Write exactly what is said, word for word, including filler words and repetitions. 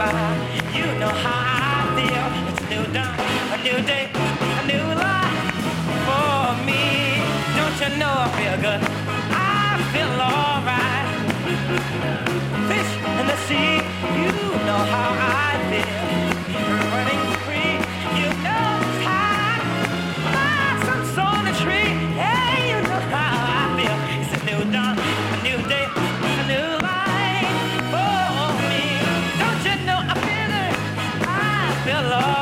You know how I feel. It's a new dawn, a new day, a new life for me. Don't you know I feel good? I feel alright. Fish in the sea, you know how I feel. Running free, you know it's hot. Blossoms on the tree, hey, you know how I feel. It's a new dawn, a new day, a new life for me. Don't you know I feel it? I feel alright.